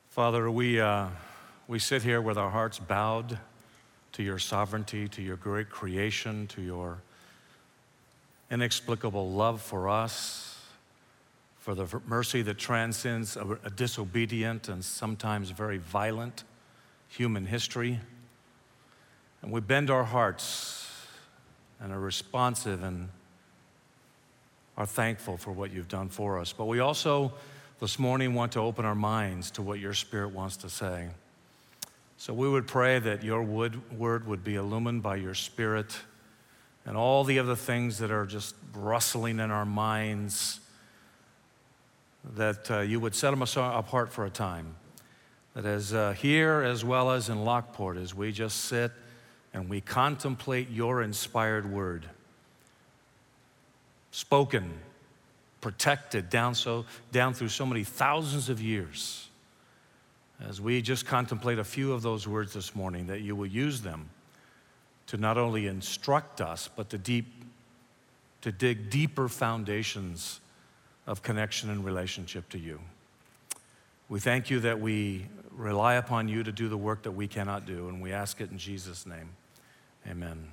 Father, we sit here with our hearts bowed to your sovereignty, to your great creation, to your inexplicable love for us, for the mercy that transcends a disobedient and sometimes very violent human history. And we bend our hearts and are responsive and are thankful for what you've done for us. But we also this morning want to open our minds to what your Spirit wants to say. So we would pray that your word would be illumined by your Spirit, and all the other things that are just rustling in our minds, that you would set them apart for a time. That as here as well as in Lockport, as we just sit and we contemplate your inspired word, spoken, protected down through so many thousands of years, as we just contemplate a few of those words this morning, that you will use them to not only instruct us, but to dig deeper foundations of connection and relationship to you. We thank you that we rely upon you to do the work that we cannot do, and we ask it in Jesus' name. Amen.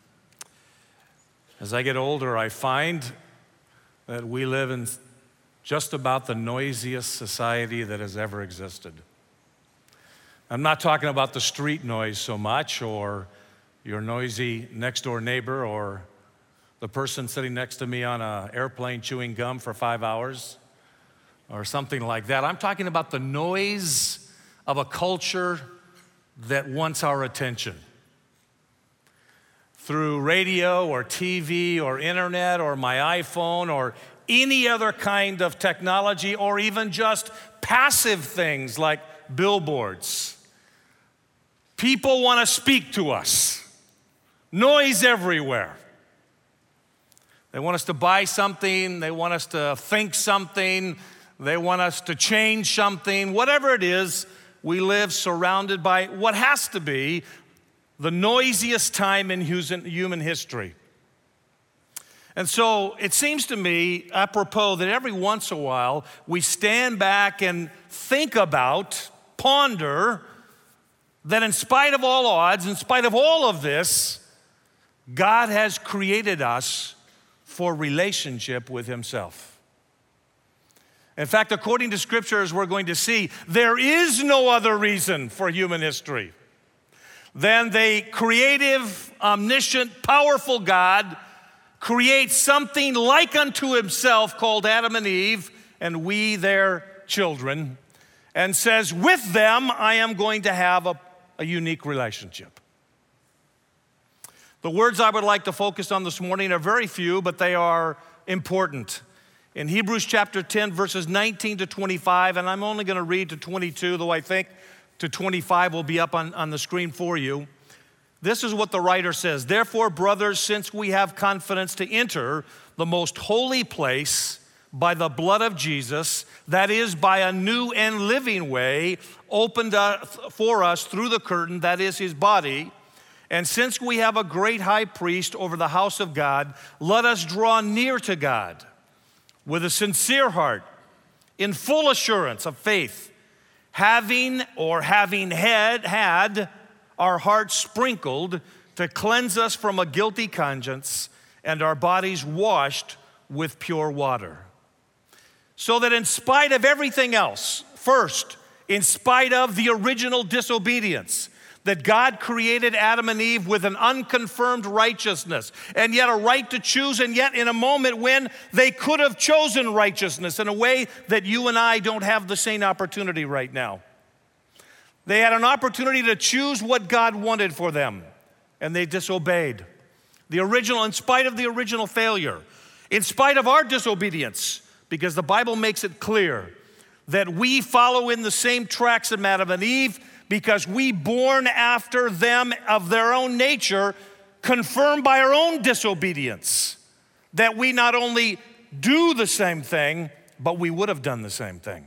As I get older, I find that we live in just about the noisiest society that has ever existed. I'm not talking about the street noise so much, or your noisy next door neighbor, or the person sitting next to me on an airplane chewing gum for 5 hours, or something like that. I'm talking about the noise of a culture that wants our attention. Through radio or TV or internet or my iPhone or any other kind of technology, or even just passive things like billboards. People want to speak to us. Noise everywhere. They want us to buy something. They want us to think something. They want us to change something. Whatever it is, we live surrounded by what has to be the noisiest time in human history. And so it seems to me apropos that every once in a while we stand back and think about, ponder, that in spite of all odds, in spite of all of this, God has created us for relationship with himself. In fact, according to Scripture, as we're going to see, there is no other reason for human history than the creative, omniscient, powerful God creates something like unto himself called Adam and Eve, and we their children, and says, with them I am going to have a unique relationship. The words I would like to focus on this morning are very few, but they are important. In Hebrews chapter 10, verses 19 to 25, and I'm only going to read to 22, though I think to 25 will be up on the screen for you. This is what the writer says. Therefore, brothers, since we have confidence to enter the most holy place by the blood of Jesus, that is, by a new and living way opened up for us through the curtain, that is his body, and since we have a great high priest over the house of God, let us draw near to God with a sincere heart, in full assurance of faith, having had our hearts sprinkled to cleanse us from a guilty conscience, and our bodies washed with pure water. So that in spite of everything else, first, in spite of the original disobedience, that God created Adam and Eve with an unconfirmed righteousness, and yet a right to choose, and yet in a moment when they could have chosen righteousness in a way that you and I don't have the same opportunity right now. They had an opportunity to choose what God wanted for them, and they disobeyed. In spite of the original failure, in spite of our disobedience, because the Bible makes it clear that we follow in the same tracks of Adam and Eve, because we born after them of their own nature, confirmed by our own disobedience, that we not only do the same thing, but we would have done the same thing.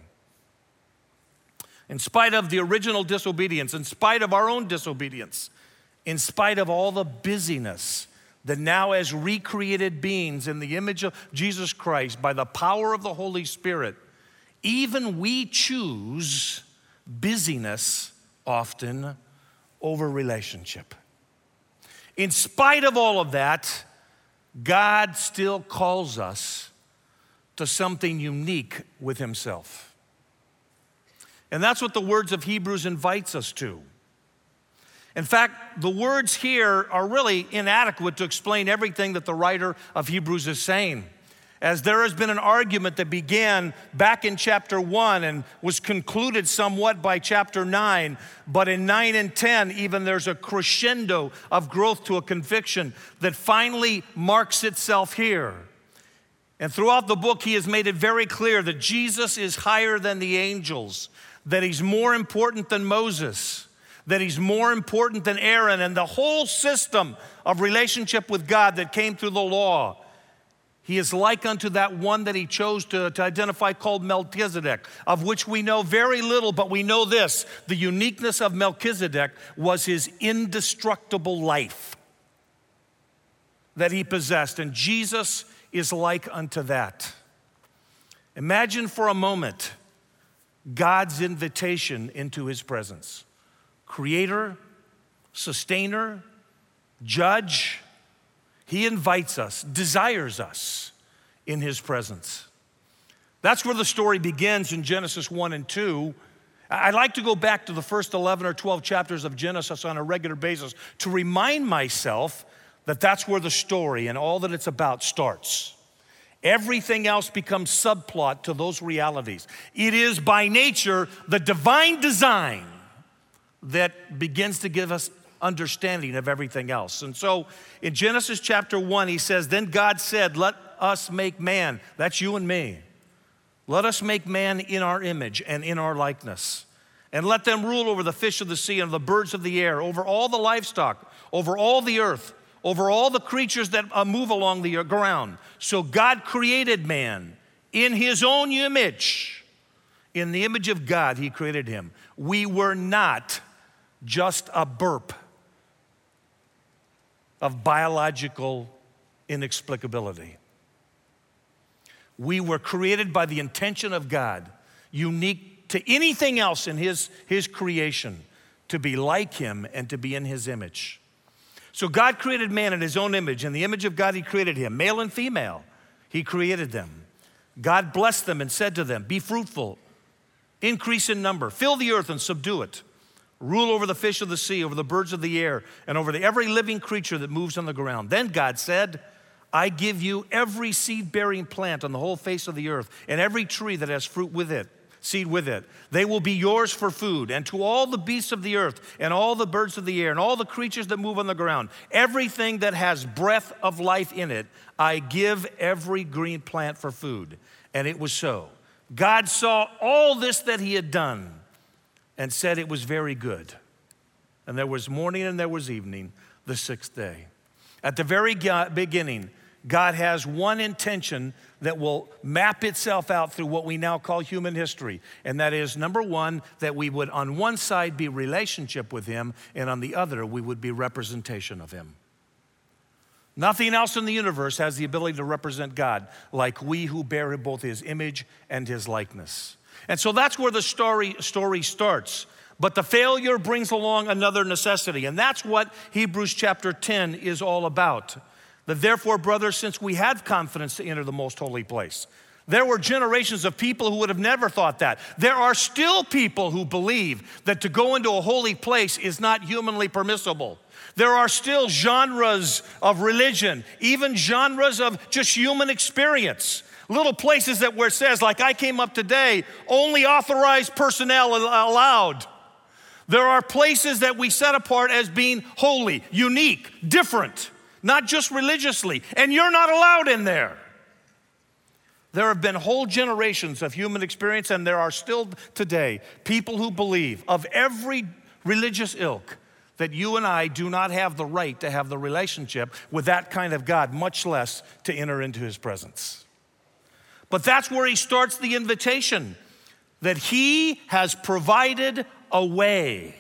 In spite of the original disobedience, in spite of our own disobedience, in spite of all the busyness that now as recreated beings in the image of Jesus Christ by the power of the Holy Spirit, even we choose busyness often over relationship. In spite of all of that, God still calls us to something unique with himself. And that's what the words of Hebrews invites us to. In fact, the words here are really inadequate to explain everything that the writer of Hebrews is saying, as there has been an argument that began back in chapter 1 and was concluded somewhat by chapter 9, but in 9 and 10, even there's a crescendo of growth to a conviction that finally marks itself here. And throughout the book, he has made it very clear that Jesus is higher than the angels, that he's more important than Moses, that he's more important than Aaron, and the whole system of relationship with God that came through the law. He is like unto that one that he chose to identify called Melchizedek, of which we know very little, but we know this: the uniqueness of Melchizedek was his indestructible life that he possessed, and Jesus is like unto that. Imagine for a moment God's invitation into his presence. Creator, sustainer, judge, he invites us, desires us in his presence. That's where the story begins in Genesis 1 and 2. I like to go back to the first 11 or 12 chapters of Genesis on a regular basis to remind myself that that's where the story and all that it's about starts. Everything else becomes subplot to those realities. It is by nature the divine design that begins to give us understanding of everything else. And so in Genesis chapter 1, he says, then God said, let us make man. That's you and me. Let us make man in our image and in our likeness. And let them rule over the fish of the sea and the birds of the air, over all the livestock, over all the earth, over all the creatures that move along the ground. So God created man in his own image. In the image of God, he created him. We were not just a burp of biological inexplicability. We were created by the intention of God, unique to anything else in his creation, to be like him and to be in his image. So God created man in his own image. In the image of God, he created him. Male and female, he created them. God blessed them and said to them, be fruitful, increase in number, fill the earth and subdue it. Rule over the fish of the sea, over the birds of the air, and over every living creature that moves on the ground. Then God said, I give you every seed-bearing plant on the whole face of the earth, and every tree that has fruit with it, seed with it. They will be yours for food. And to all the beasts of the earth, and all the birds of the air, and all the creatures that move on the ground, everything that has breath of life in it, I give every green plant for food. And it was so. God saw all this that he had done, and said it was very good. And there was morning and there was evening, the sixth day. At the very beginning, God has one intention that will map itself out through what we now call human history. And that is, number one, that we would on one side be relationship with him, and on the other, we would be representation of him. Nothing else in the universe has the ability to represent God like we who bear both his image and his likeness. And so that's where the story starts. But the failure brings along another necessity. And that's what Hebrews chapter 10 is all about. That therefore, brothers, since we have confidence to enter the most holy place. There were generations of people who would have never thought that. There are still people who believe that to go into a holy place is not humanly permissible. There are still genres of religion, even genres of just human experience. Little places that where it says, like I came up today, only authorized personnel allowed. There are places that we set apart as being holy, unique, different, not just religiously, and you're not allowed in there. There have been whole generations of human experience, and there are still today people who believe of every religious ilk that you and I do not have the right to have the relationship with that kind of God, much less to enter into his presence. But that's where he starts the invitation, that he has provided a way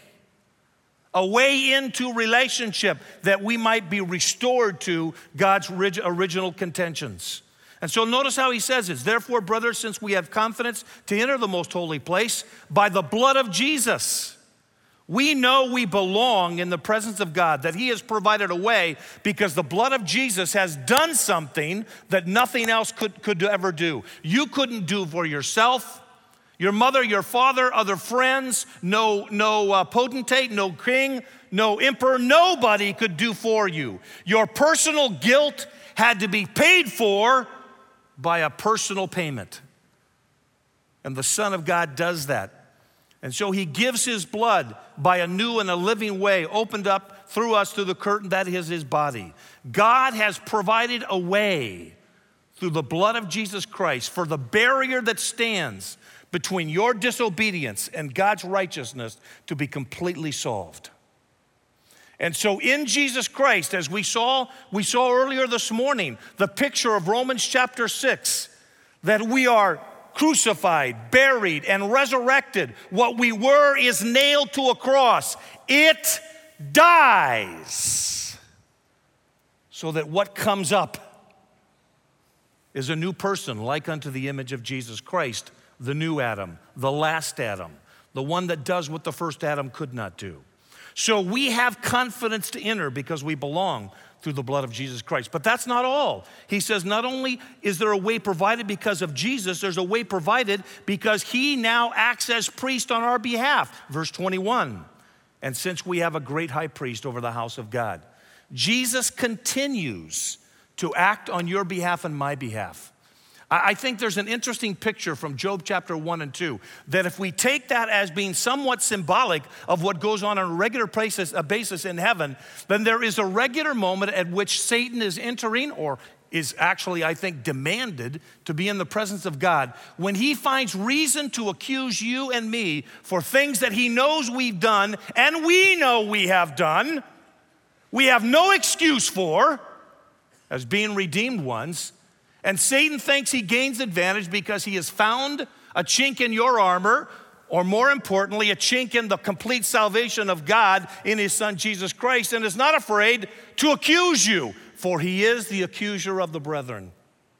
into relationship that we might be restored to God's original contentions. And so notice how he says this. Therefore, brothers, since we have confidence to enter the most holy place by the blood of Jesus, we know we belong in the presence of God, that he has provided a way because the blood of Jesus has done something that nothing else could ever do. You couldn't do for yourself, your mother, your father, other friends, no potentate, no king, no emperor, nobody could do for you. Your personal guilt had to be paid for by a personal payment. And the Son of God does that. And so he gives his blood by a new and a living way, opened up through us through the curtain that is his body. God has provided a way through the blood of Jesus Christ for the barrier that stands between your disobedience and God's righteousness to be completely solved. And so in Jesus Christ, as we saw earlier this morning, the picture of Romans chapter 6, that we are crucified, buried, and resurrected. What we were is nailed to a cross. It dies. So that what comes up is a new person, like unto the image of Jesus Christ, the new Adam, the last Adam, the one that does what the first Adam could not do. So we have confidence to enter because we belong through the blood of Jesus Christ. But that's not all. He says not only is there a way provided because of Jesus, there's a way provided because he now acts as priest on our behalf. Verse 21, and since we have a great high priest over the house of God, Jesus continues to act on your behalf and my behalf. I think there's an interesting picture from Job chapter 1 and 2 that if we take that as being somewhat symbolic of what goes on a regular basis in heaven, then there is a regular moment at which Satan is entering, or is actually, I think, demanded to be in the presence of God, when he finds reason to accuse you and me for things that he knows we've done and we know we have done. We have no excuse for as being redeemed ones. And Satan thinks he gains advantage because he has found a chink in your armor, or more importantly, a chink in the complete salvation of God in his Son, Jesus Christ, and is not afraid to accuse you, for he is the accuser of the brethren.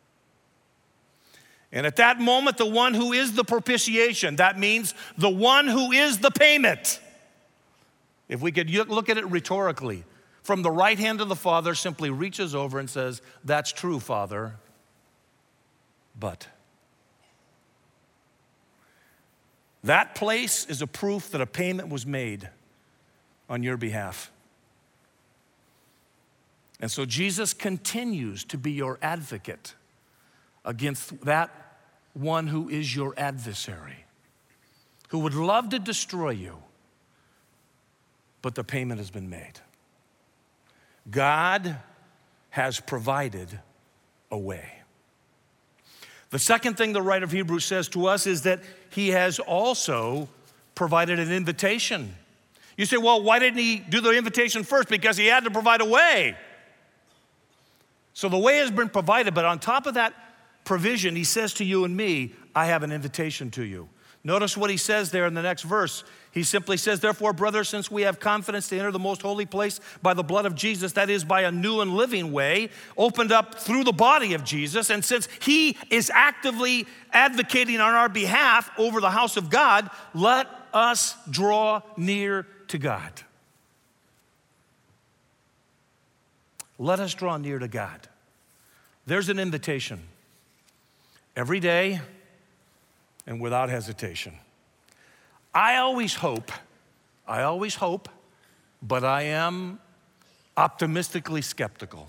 And at that moment, the one who is the propitiation, that means the one who is the payment. If we could look at it rhetorically, from the right hand of the Father simply reaches over and says, "That's true, Father. But that place is a proof that a payment was made on your behalf. And so Jesus continues to be your advocate against that one who is your adversary, who would love to destroy you, but the payment has been made. God has provided a way. The second thing the writer of Hebrews says to us is that he has also provided an invitation. You say, well, why didn't he do the invitation first? Because he had to provide a way. So the way has been provided, but on top of that provision, he says to you and me, I have an invitation to you. Notice what he says there in the next verse. He simply says, therefore, brothers, since we have confidence to enter the most holy place by the blood of Jesus, that is by a new and living way, opened up through the body of Jesus, and since he is actively advocating on our behalf over the house of God, let us draw near to God. Let us draw near to God. There's an invitation. Every day, and without hesitation. I always hope, but I am optimistically skeptical.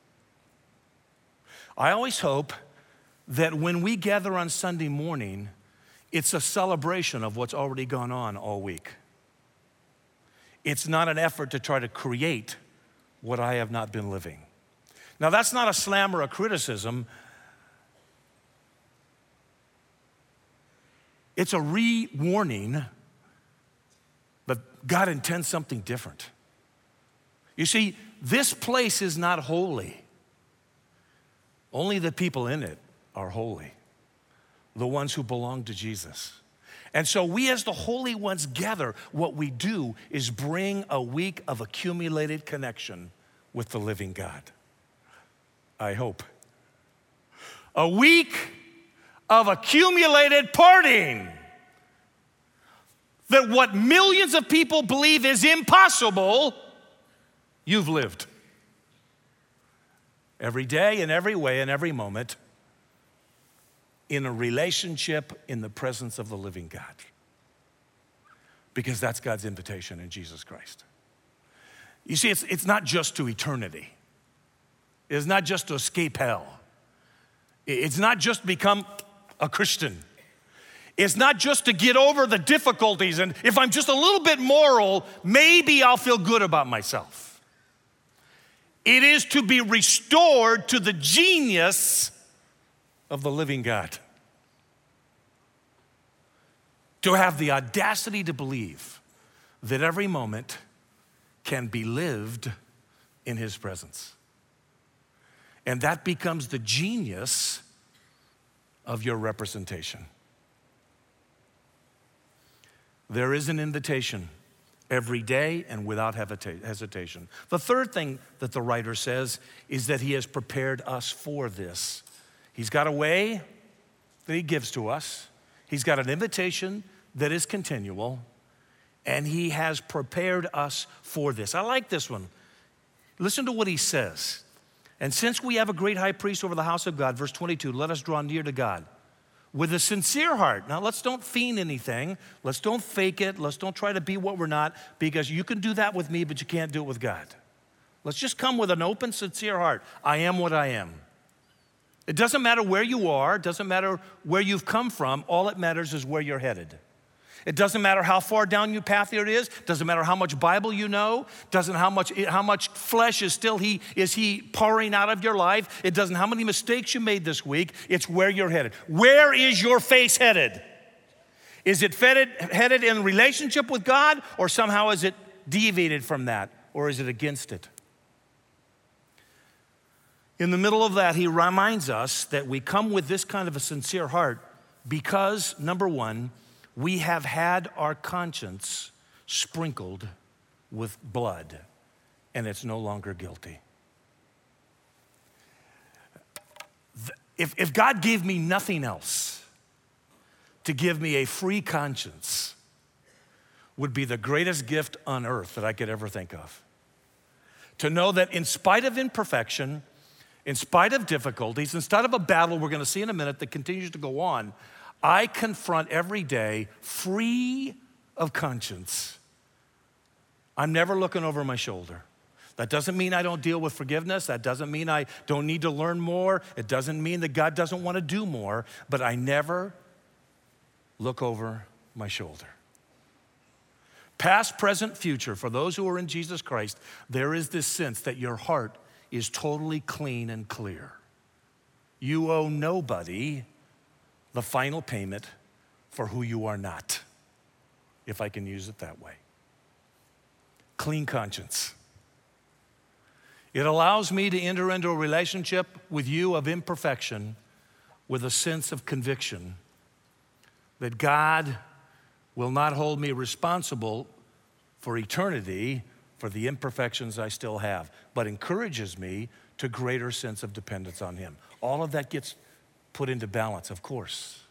I always hope that when we gather on Sunday morning, it's a celebration of what's already gone on all week. It's not an effort to try to create what I have not been living. Now, that's not a slam or a criticism. It's a re-warning, but God intends something different. You see, this place is not holy. Only the people in it are holy, the ones who belong to Jesus. And so we as the holy ones gather, what we do is bring a week of accumulated connection with the living God. I hope. A week of accumulated partying. That what millions of people believe is impossible, you've lived. Every day, in every way, in every moment, in a relationship in the presence of the living God. Because that's God's invitation in Jesus Christ. You see, it's not just to eternity. It's not just to escape hell. It's not just to become a Christian. It's not just to get over the difficulties, and if I'm just a little bit moral, maybe I'll feel good about myself. It is to be restored to the genius of the living God. To have the audacity to believe that every moment can be lived in his presence. And that becomes the genius of your representation. There is an invitation every day and without hesitation. The third thing that the writer says is that he has prepared us for this. He's got a way that he gives to us. He's got an invitation that is continual, and he has prepared us for this. I like this one. Listen to what he says. And since we have a great high priest over the house of God, verse 22, let us draw near to God with a sincere heart. Now, let's don't feign anything. Let's don't fake it. Let's don't try to be what we're not, because you can do that with me, but you can't do it with God. Let's just come with an open, sincere heart. I am what I am. It doesn't matter where you are. It doesn't matter where you've come from. All that matters is where you're headed. It doesn't matter how far down your path it is. Doesn't matter how much Bible you know. Doesn't how much flesh is he pouring out of your life. It doesn't how many mistakes you made this week. It's where you're headed. Where is your face headed? Is it headed in relationship with God, or somehow is it deviated from that, or is it against it? In the middle of that, he reminds us that we come with this kind of a sincere heart because, number one, we have had our conscience sprinkled with blood, and it's no longer guilty. If God gave me nothing else to give me a free conscience, would be the greatest gift on earth that I could ever think of. To know that in spite of imperfection, in spite of difficulties, in spite of a battle we're going to see in a minute that continues to go on, I confront every day free of conscience. I'm never looking over my shoulder. That doesn't mean I don't deal with forgiveness. That doesn't mean I don't need to learn more. It doesn't mean that God doesn't want to do more, but I never look over my shoulder. Past, present, future, for those who are in Jesus Christ, there is this sense that your heart is totally clean and clear. You owe nobody the final payment for who you are not, if I can use it that way. Clean conscience. It allows me to enter into a relationship with you of imperfection with a sense of conviction that God will not hold me responsible for eternity for the imperfections I still have, but encourages me to greater sense of dependence on him. All of that gets put into balance, of course.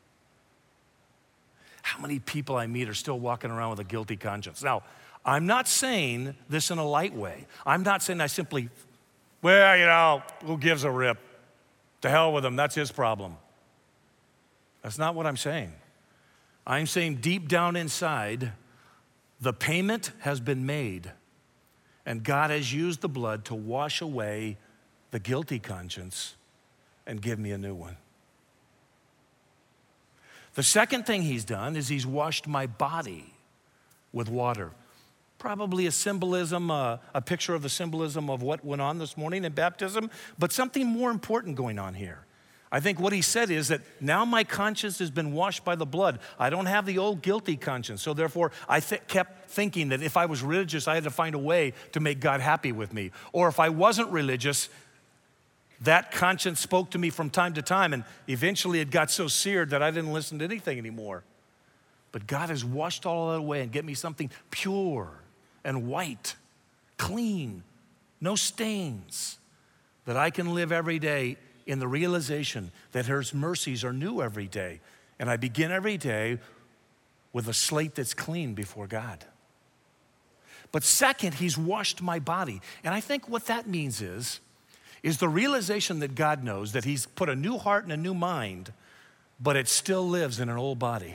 How many people I meet are still walking around with a guilty conscience? Now, I'm not saying this in a light way. I'm not saying I simply, who gives a rip? To hell with him, that's his problem. That's not what I'm saying. I'm saying deep down inside, the payment has been made, and God has used the blood to wash away the guilty conscience and give me a new one. The second thing he's done is he's washed my body with water. Probably a symbolism, a picture of the symbolism of what went on this morning in baptism, but something more important going on here. I think what he said is that now my conscience has been washed by the blood. I don't have the old guilty conscience. So therefore, I kept thinking that if I was religious, I had to find a way to make God happy with me. Or if I wasn't religious, that conscience spoke to me from time to time, and eventually it got so seared that I didn't listen to anything anymore. But God has washed all that away and given me something pure and white, clean, no stains, that I can live every day in the realization that his mercies are new every day. And I begin every day with a slate that's clean before God. But second, he's washed my body. And I think what that means is the realization that God knows that he's put a new heart and a new mind, but it still lives in an old body.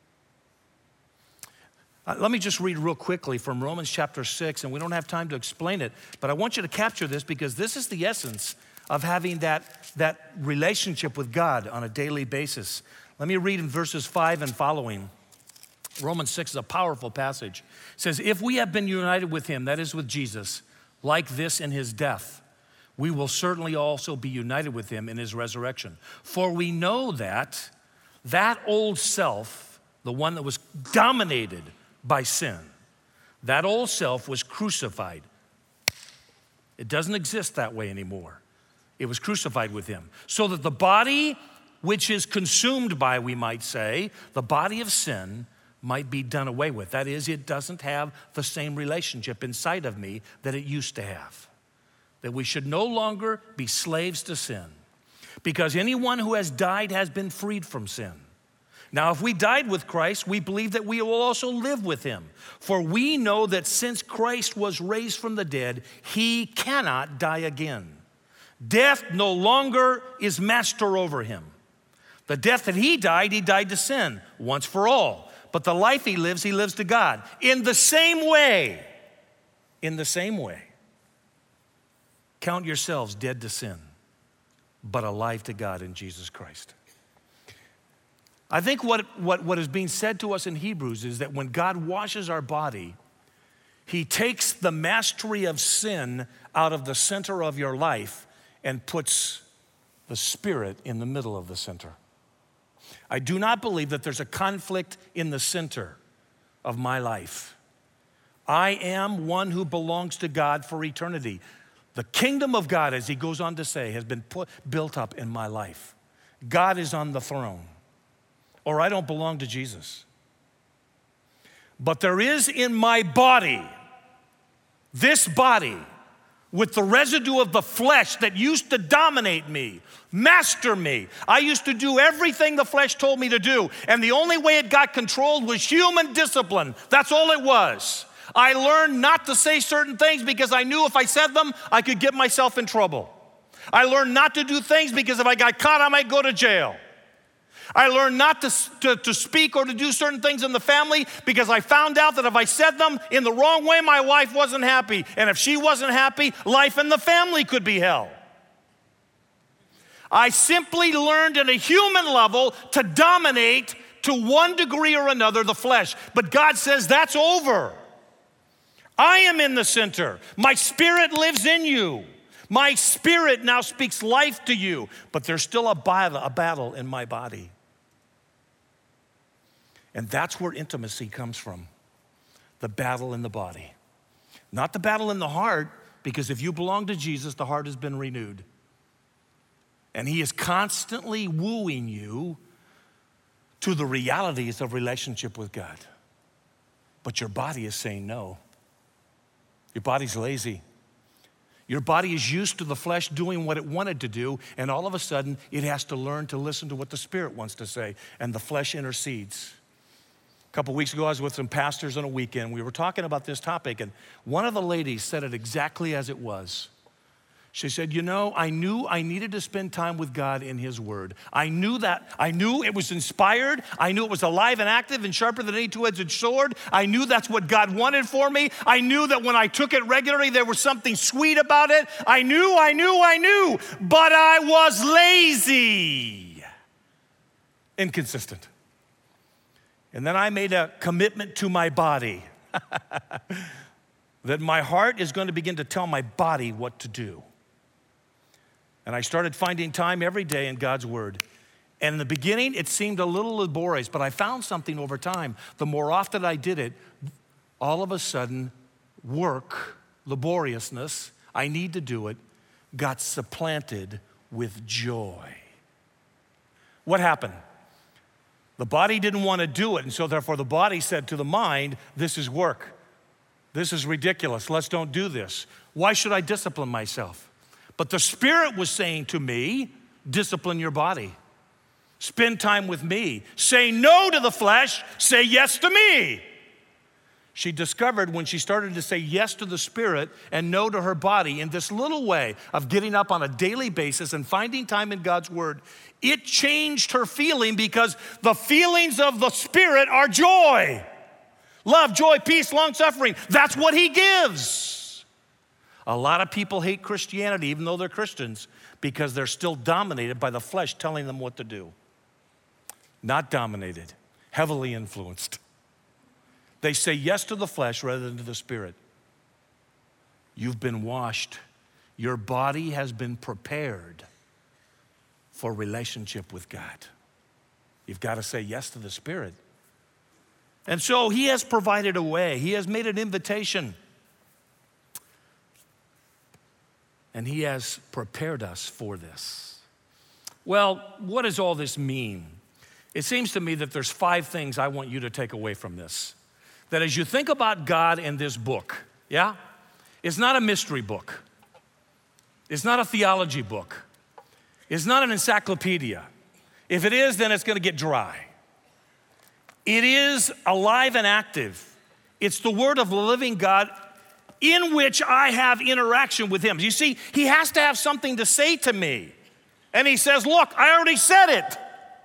Let me just read real quickly from Romans chapter 6, and we don't have time to explain it, but I want you to capture this because this is the essence of having that relationship with God on a daily basis. Let me read in verses 5 and following. Romans 6 is a powerful passage. It says, if we have been united with him, that is with Jesus, like this in his death, we will certainly also be united with him in his resurrection. For we know that old self, the one that was dominated by sin, that old self was crucified. It doesn't exist that way anymore. It was crucified with him. So that the body which is consumed by, we might say, the body of sin might be done away with. That is, it doesn't have the same relationship inside of me that it used to have. That we should no longer be slaves to sin. Because anyone who has died has been freed from sin. Now, if we died with Christ, we believe that we will also live with him. For we know that since Christ was raised from the dead, he cannot die again. Death no longer is master over him. The death that he died to sin once for all. But the life he lives to God. In the same way, count yourselves dead to sin, but alive to God in Jesus Christ. I think what is being said to us in Hebrews is that when God washes our body, he takes the mastery of sin out of the center of your life and puts the Spirit in the middle of the center. I do not believe that there's a conflict in the center of my life. I am one who belongs to God for eternity. The kingdom of God, as he goes on to say, has been built up in my life. God is on the throne, or I don't belong to Jesus. But there is in my body, this body, with the residue of the flesh that used to dominate me, master me. I used to do everything the flesh told me to do, and the only way it got controlled was human discipline. That's all it was. I learned not to say certain things because I knew if I said them, I could get myself in trouble. I learned not to do things because if I got caught, I might go to jail. I learned not to speak or to do certain things in the family because I found out that if I said them in the wrong way, my wife wasn't happy. And if she wasn't happy, life in the family could be hell. I simply learned at a human level to dominate to one degree or another the flesh. But God says that's over. I am in the center. My spirit lives in you. My spirit now speaks life to you. But there's still a battle in my body. And that's where intimacy comes from. The battle in the body. Not the battle in the heart, because if you belong to Jesus, the heart has been renewed. And he is constantly wooing you to the realities of relationship with God. But your body is saying no. Your body's lazy. Your body is used to the flesh doing what it wanted to do, and all of a sudden, it has to learn to listen to what the Spirit wants to say, and the flesh intercedes. A couple weeks ago, I was with some pastors on a weekend. We were talking about this topic, and one of the ladies said it exactly as it was. She said, you know, I knew I needed to spend time with God in his word. I knew that. I knew it was inspired. I knew it was alive and active and sharper than any two-edged sword. I knew that's what God wanted for me. I knew that when I took it regularly, there was something sweet about it. I knew, but I was lazy, inconsistent. And then I made a commitment to my body that my heart is going to begin to tell my body what to do. And I started finding time every day in God's word. And in the beginning, it seemed a little laborious, but I found something over time. The more often I did it, all of a sudden, work, laboriousness, I need to do it, got supplanted with joy. What happened? The body didn't want to do it, and so therefore the body said to the mind, this is work. This is ridiculous. Let's don't do this. Why should I discipline myself? But the Spirit was saying to me, Discipline your body. Spend time with me. Say no to the flesh. Say yes to me. She discovered when she started to say yes to the Spirit and no to her body in this little way of getting up on a daily basis and finding time in God's Word, it changed her feeling, because the feelings of the Spirit are joy, love, joy, peace, long-suffering. That's what He gives. A lot of people hate Christianity, even though they're Christians, because they're still dominated by the flesh telling them what to do. Not dominated, heavily influenced. They say yes to the flesh rather than to the Spirit. You've been washed. Your body has been prepared for relationship with God. You've got to say yes to the Spirit. And so He has provided a way. He has made an invitation. And He has prepared us for this. Well, what does all this mean? It seems to me that there's 5 things I want you to take away from this. That as you think about God in this book, yeah? It's not a mystery book. It's not a theology book. It's not an encyclopedia. If it is, then it's going to get dry. It is alive and active. It's the Word of the living God in which I have interaction with Him. You see, He has to have something to say to me. And He says, look, I already said it.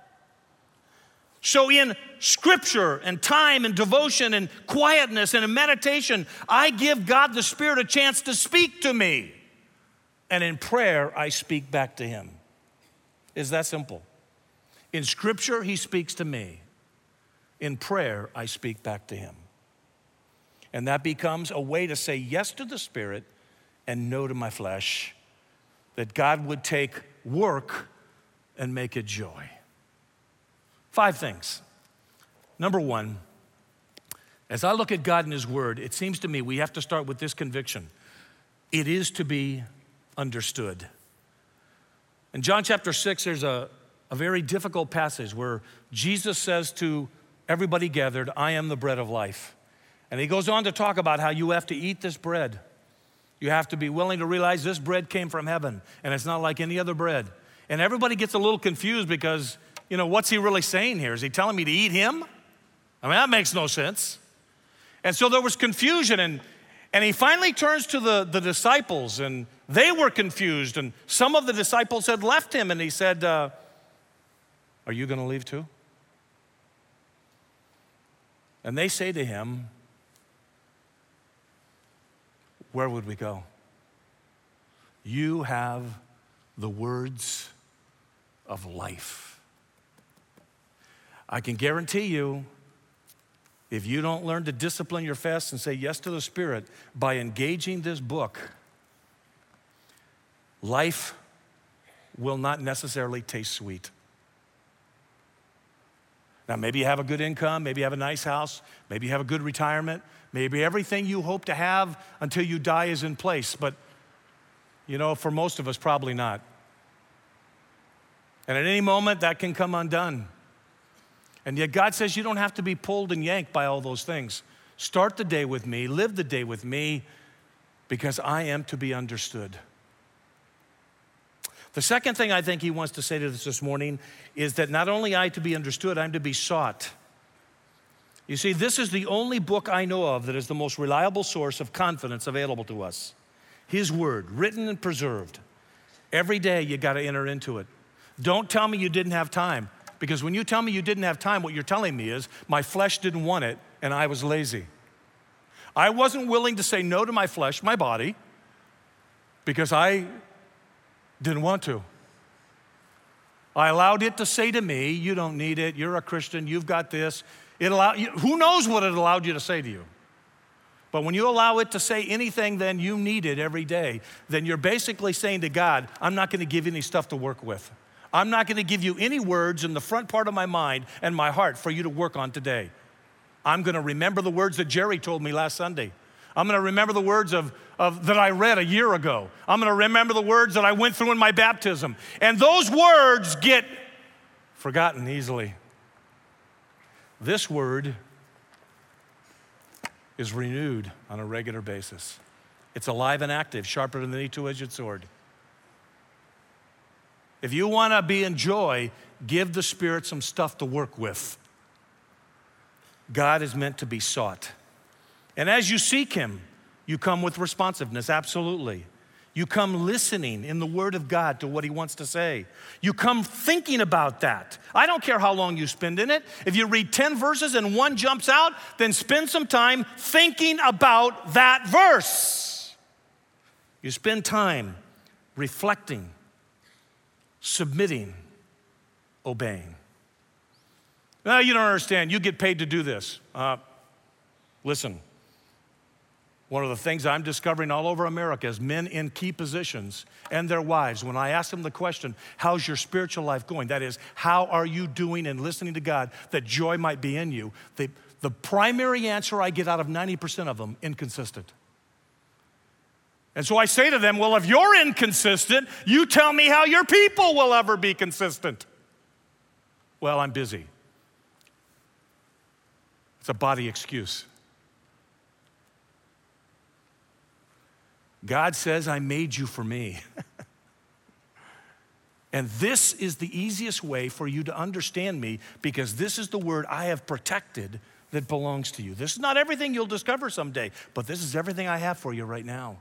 So in Scripture and time and devotion and quietness and in meditation, I give God the Spirit a chance to speak to me. And in prayer, I speak back to Him. It's that simple. In Scripture, He speaks to me. In prayer, I speak back to Him. And that becomes a way to say yes to the Spirit and no to my flesh, that God would take work and make it joy. 5 things. Number 1, as I look at God and His Word, it seems to me we have to start with this conviction. It is to be understood. In John chapter 6, there's a very difficult passage where Jesus says to everybody gathered, I am the bread of life. And He goes on to talk about how you have to eat this bread. You have to be willing to realize this bread came from heaven, and it's not like any other bread. And everybody gets a little confused because, you know, what's He really saying here? Is He telling me to eat Him? I mean, that makes no sense. And so there was confusion, and He finally turns to the disciples, and they were confused, and some of the disciples had left Him, and He said, are you going to leave too? And they say to Him, where would we go? You have the words of life. I can guarantee you, if you don't learn to discipline your fast and say yes to the Spirit by engaging this book, life will not necessarily taste sweet. Now, maybe you have a good income, maybe you have a nice house, maybe you have a good retirement, maybe everything you hope to have until you die is in place, but you know, for most of us, probably not. And at any moment, that can come undone. And yet God says you don't have to be pulled and yanked by all those things. Start the day with me, live the day with me, because I am to be understood. The second thing I think He wants to say to us this morning is that not only I to be understood, I'm to be sought. You see, this is the only book I know of that is the most reliable source of confidence available to us. His Word, written and preserved. Every day you got to enter into it. Don't tell me you didn't have time, because when you tell me you didn't have time, what you're telling me is my flesh didn't want it and I was lazy. I wasn't willing to say no to my flesh, my body, because I didn't want to. I allowed it to say to me, you don't need it, you're a Christian, you've got this. Who knows what it allowed you to say to you? But when you allow it to say anything, then you need it every day, then you're basically saying to God, I'm not going to give you any stuff to work with. I'm not going to give you any words in the front part of my mind and my heart for you to work on today. I'm going to remember the words that Jerry told me last Sunday. I'm going to remember the words that I read a year ago. I'm going to remember the words that I went through in my baptism. And those words get forgotten easily. This word is renewed on a regular basis. It's alive and active, sharper than any two-edged sword. If you want to be in joy, give the Spirit some stuff to work with. God is meant to be sought. And as you seek Him, you come with responsiveness, absolutely. You come listening in the Word of God to what He wants to say. You come thinking about that. I don't care how long you spend in it. If you read 10 verses and one jumps out, then spend some time thinking about that verse. You spend time reflecting, submitting, obeying. No, you don't understand. You get paid to do this. Listen. One of the things I'm discovering all over America is men in key positions and their wives. When I ask them the question, how's your spiritual life going? That is, how are you doing and listening to God that joy might be in you? The primary answer I get out of 90% of them, inconsistent. And so I say to them, well, if you're inconsistent, you tell me how your people will ever be consistent. Well, I'm busy. It's a body excuse. God says, I made you for me. And this is the easiest way for you to understand me, because this is the word I have protected that belongs to you. This is not everything you'll discover someday, but this is everything I have for you right now.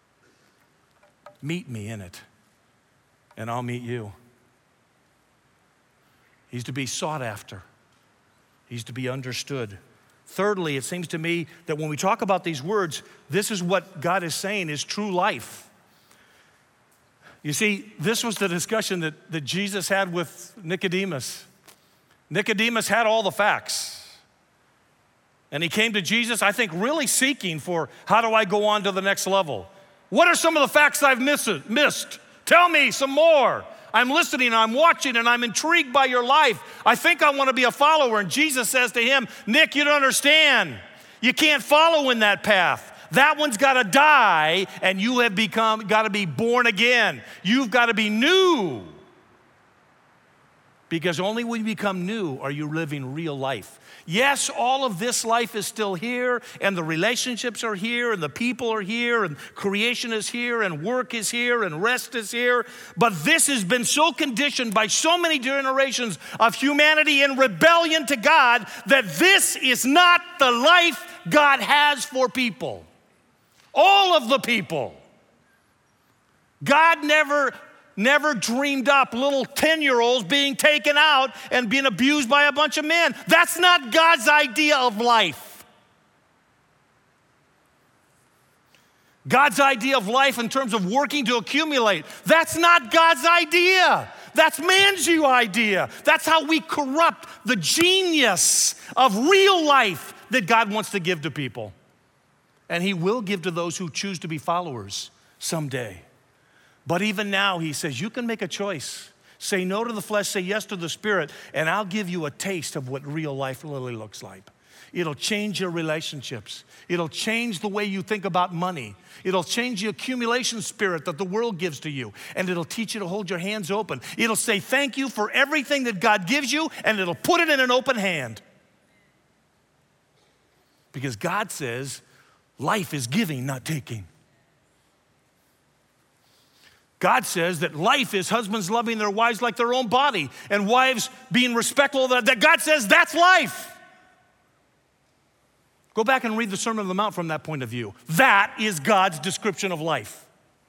Meet me in it, and I'll meet you. He's to be sought after. He's to be understood. Thirdly, it seems to me that when we talk about these words, this is what God is saying is true life. You see, this was the discussion that Jesus had with Nicodemus. Nicodemus had all the facts. And he came to Jesus, I think, really seeking for, how do I go on to the next level? What are some of the facts I've missed? Tell me some more. I'm listening, I'm watching, and I'm intrigued by your life. I think I want to be a follower. And Jesus says to him, Nick, you don't understand. You can't follow in that path. That one's got to die, and you have got to be born again. You've got to be new. Because only when you become new are you living real life. Yes, all of this life is still here, and the relationships are here, and the people are here, and creation is here, and work is here, and rest is here. But this has been so conditioned by so many generations of humanity in rebellion to God that this is not the life God has for people. All of the people. God never dreamed up little 10-year-olds being taken out and being abused by a bunch of men. That's not God's idea of life. God's idea of life in terms of working to accumulate, that's not God's idea. That's man's idea. That's how we corrupt the genius of real life that God wants to give to people. And He will give to those who choose to be followers someday. But even now, He says, you can make a choice. Say no to the flesh, say yes to the Spirit, and I'll give you a taste of what real life really looks like. It'll change your relationships. It'll change the way you think about money. It'll change the accumulation spirit that the world gives to you, and it'll teach you to hold your hands open. It'll say thank you for everything that God gives you, and it'll put it in an open hand. Because God says life is giving, not taking. God says that life is husbands loving their wives like their own body, and wives being respectful of that. God says that's life. Go back and read the Sermon on the Mount from that point of view. That is God's description of life.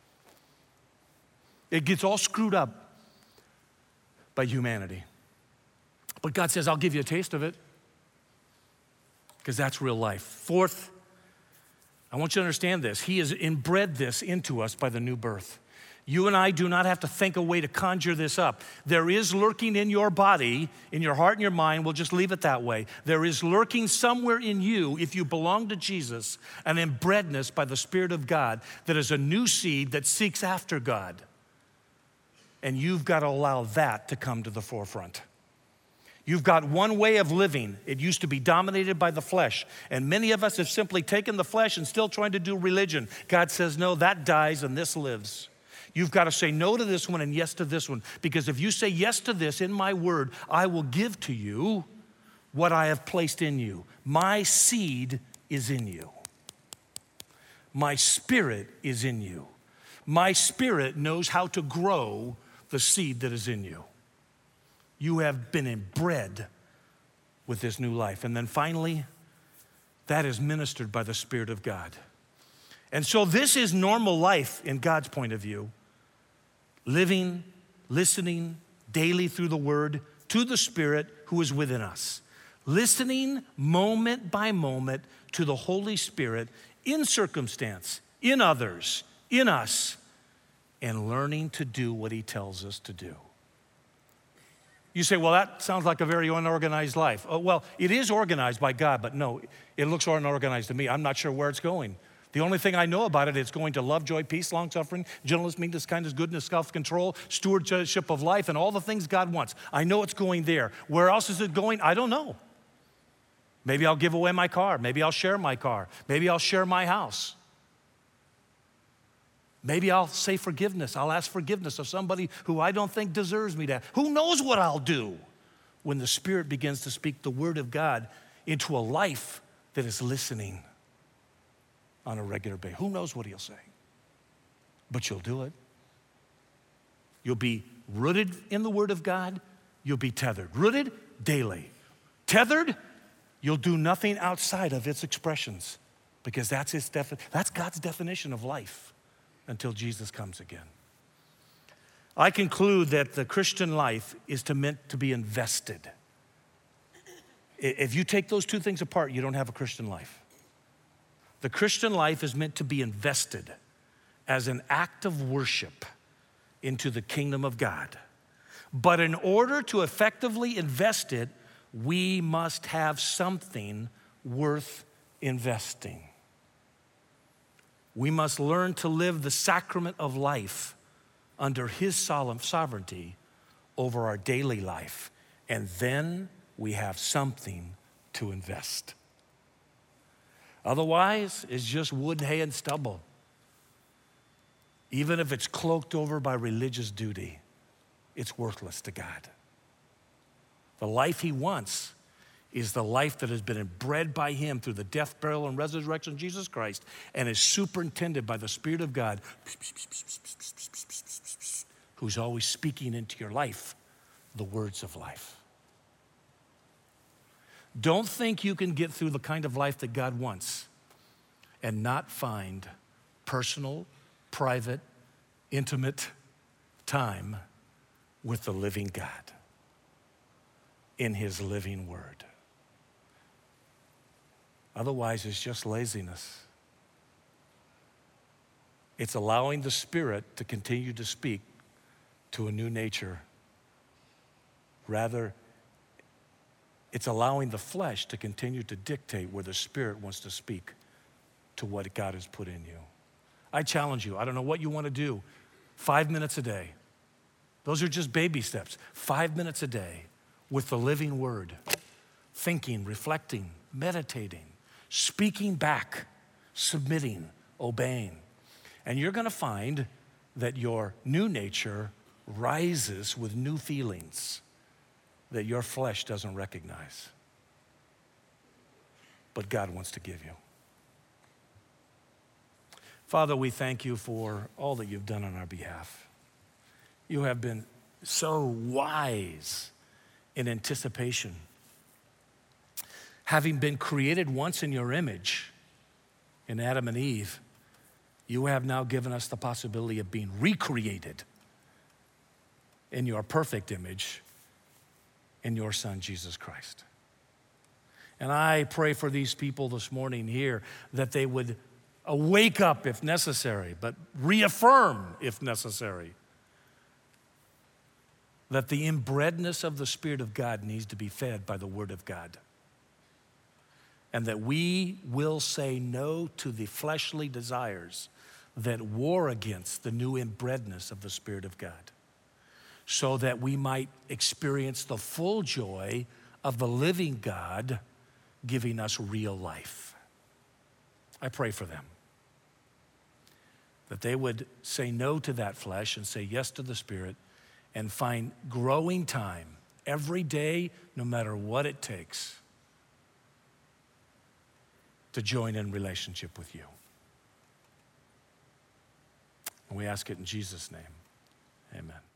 It gets all screwed up by humanity. But God says, I'll give you a taste of it, because that's real life. Fourth, I want you to understand this. He has inbred this into us by the new birth. You and I do not have to think a way to conjure this up. There is lurking in your body, in your heart and your mind, we'll just leave it that way. There is lurking somewhere in you, if you belong to Jesus, an inbredness by the Spirit of God that is a new seed that seeks after God. And you've got to allow that to come to the forefront. You've got one way of living. It used to be dominated by the flesh. And many of us have simply taken the flesh and still trying to do religion. God says, no, that dies and this lives. You've got to say no to this one and yes to this one. Because if you say yes to this in my word, I will give to you what I have placed in you. My seed is in you. My Spirit is in you. My Spirit knows how to grow the seed that is in you. You have been inbred with this new life. And then finally, that is ministered by the Spirit of God. And so this is normal life in God's point of view. Living, listening daily through the Word to the Spirit who is within us. Listening moment by moment to the Holy Spirit in circumstance, in others, in us, and learning to do what He tells us to do. You say, well, that sounds like a very unorganized life. Oh, well, it is organized by God, but no, it looks unorganized to me. I'm not sure where it's going. The only thing I know about it, it's going to love, joy, peace, long-suffering, gentleness, meekness, kindness, goodness, self-control, stewardship of life, and all the things God wants. I know it's going there. Where else is it going? I don't know. Maybe I'll give away my car. Maybe I'll share my car. Maybe I'll share my house. Maybe I'll say forgiveness. I'll ask forgiveness of somebody who I don't think deserves me to. Who knows what I'll do when the Spirit begins to speak the Word of God into a life that is listening on a regular basis. Who knows what He'll say? But you'll do it. You'll be rooted in the Word of God. You'll be tethered. Rooted daily. Tethered, you'll do nothing outside of its expressions because that's God's definition of life until Jesus comes again. I conclude that the Christian life is meant to be invested. If you take those two things apart, you don't have a Christian life. The Christian life is meant to be invested as an act of worship into the kingdom of God. But in order to effectively invest it, we must have something worth investing. We must learn to live the sacrament of life under His solemn sovereignty over our daily life. And then we have something to invest. Otherwise, it's just wood, hay, and stubble. Even if it's cloaked over by religious duty, it's worthless to God. The life He wants is the life that has been bred by Him through the death, burial, and resurrection of Jesus Christ and is superintended by the Spirit of God who's always speaking into your life the words of life. Don't think you can get through the kind of life that God wants and not find personal, private, intimate time with the living God in His living Word. Otherwise, it's just laziness. It's allowing the Spirit to continue to speak to a new nature. Rather, it's allowing the flesh to continue to dictate where the Spirit wants to speak to what God has put in you. I challenge you, I don't know what you want to do, 5 minutes a day. Those are just baby steps. 5 minutes a day with the living Word, thinking, reflecting, meditating, speaking back, submitting, obeying. And you're going to find that your new nature rises with new feelings that your flesh doesn't recognize, but God wants to give you. Father, we thank You for all that You've done on our behalf. You have been so wise in anticipation. Having been created once in Your image in Adam and Eve, You have now given us the possibility of being recreated in Your perfect image in Your Son, Jesus Christ. And I pray for these people this morning here that they would wake up if necessary, but reaffirm if necessary, that the inbredness of the Spirit of God needs to be fed by the Word of God. And that we will say no to the fleshly desires that war against the new inbredness of the Spirit of God, so that we might experience the full joy of the living God giving us real life. I pray for them, that they would say no to that flesh and say yes to the Spirit and find growing time every day, no matter what it takes, to join in relationship with You. And we ask it in Jesus' name, amen.